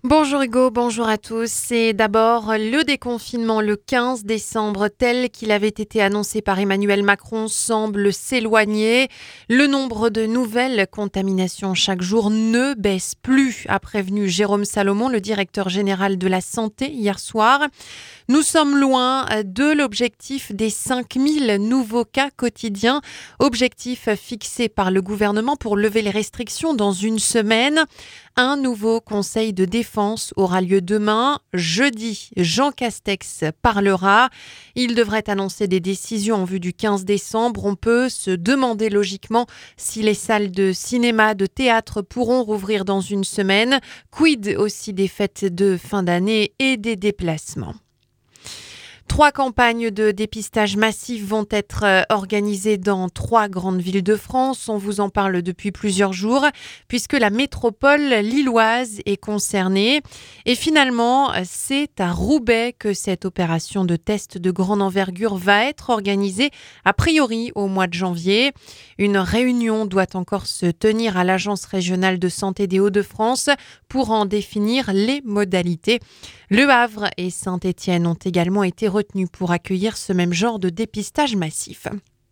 Bonjour Hugo, bonjour à tous. Et d'abord, le déconfinement le 15 décembre tel qu'il avait été annoncé par Emmanuel Macron semble s'éloigner. Le nombre de nouvelles contaminations chaque jour ne baisse plus, a prévenu Jérôme Salomon, le directeur général de la santé, hier soir. Nous sommes loin de l'objectif des 5000 nouveaux cas quotidiens, objectif fixé par le gouvernement pour lever les restrictions dans une semaine. Un nouveau conseil de défense aura lieu demain. Jeudi, Jean Castex parlera. Il devrait annoncer des décisions en vue du 15 décembre. On peut se demander logiquement si les salles de cinéma, de théâtre pourront rouvrir dans une semaine. Quid aussi des fêtes de fin d'année et des déplacements. 3 campagnes de dépistage massif vont être organisées dans 3 grandes villes de France. On vous en parle depuis plusieurs jours puisque la métropole lilloise est concernée. Et finalement, c'est à Roubaix que cette opération de test de grande envergure va être organisée, a priori au mois de janvier. Une réunion doit encore se tenir à l'Agence régionale de santé des Hauts-de-France pour en définir les modalités. Le Havre et Saint-Étienne ont également été retenus pour accueillir ce même genre de dépistage massif.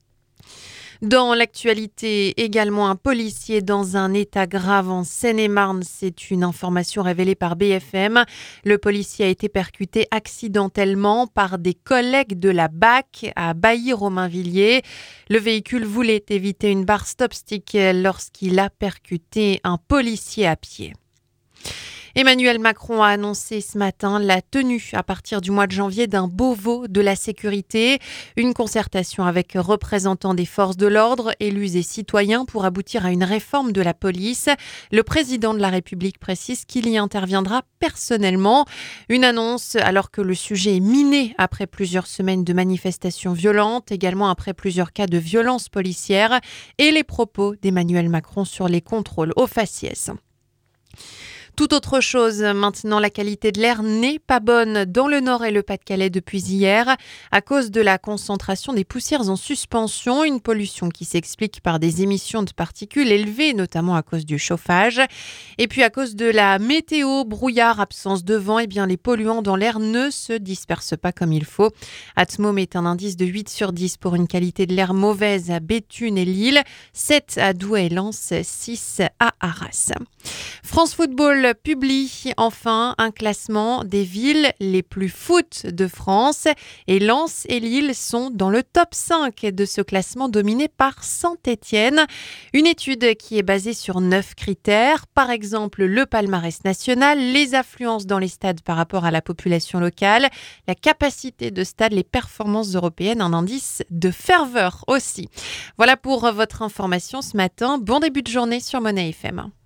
Dans l'actualité, également un policier dans un état grave en Seine-et-Marne. C'est une information révélée par BFM. Le policier a été percuté accidentellement par des collègues de la BAC à Bailly-Romainvilliers. Le véhicule voulait éviter une barre stop-stick lorsqu'il a percuté un policier à pied. Emmanuel Macron a annoncé ce matin la tenue à partir du mois de janvier d'un Beauvau de la sécurité, une concertation avec représentants des forces de l'ordre, élus et citoyens pour aboutir à une réforme de la police. Le président de la République précise qu'il y interviendra personnellement. Une annonce alors que le sujet est miné après plusieurs semaines de manifestations violentes, également après plusieurs cas de violences policières et les propos d'Emmanuel Macron sur les contrôles au faciès. Tout autre chose, maintenant la qualité de l'air n'est pas bonne dans le Nord et le Pas-de-Calais depuis hier à cause de la concentration des poussières en suspension, une pollution qui s'explique par des émissions de particules élevées, notamment à cause du chauffage. Et puis à cause de la météo, brouillard, absence de vent, les polluants dans l'air ne se dispersent pas comme il faut. Atmo met un indice de 8 sur 10 pour une qualité de l'air mauvaise à Béthune et Lille, 7 à Douai et Lens, 6 à Arras. France Football publie enfin un classement des villes les plus foot de France et Lens et Lille sont dans le top 5 de ce classement dominé par Saint-Étienne. Une étude qui est basée sur 9 critères, par exemple le palmarès national, les affluences dans les stades par rapport à la population locale, la capacité de stade, les performances européennes, un indice de ferveur aussi. Voilà pour votre information ce matin. Bon début de journée sur Monnaie FM.